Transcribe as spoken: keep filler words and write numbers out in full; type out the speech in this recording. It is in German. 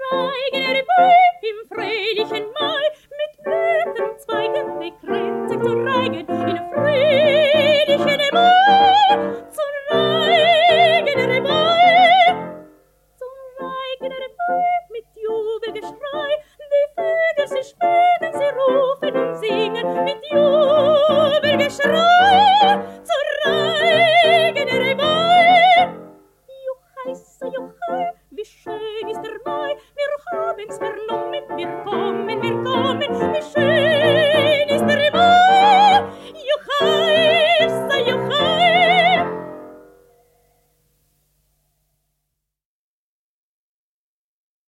reigen ihre Blüten im fröhlichen Mai, mit Blütenzweigen bekränzt sich zu reigen, in fröhlichen Mai.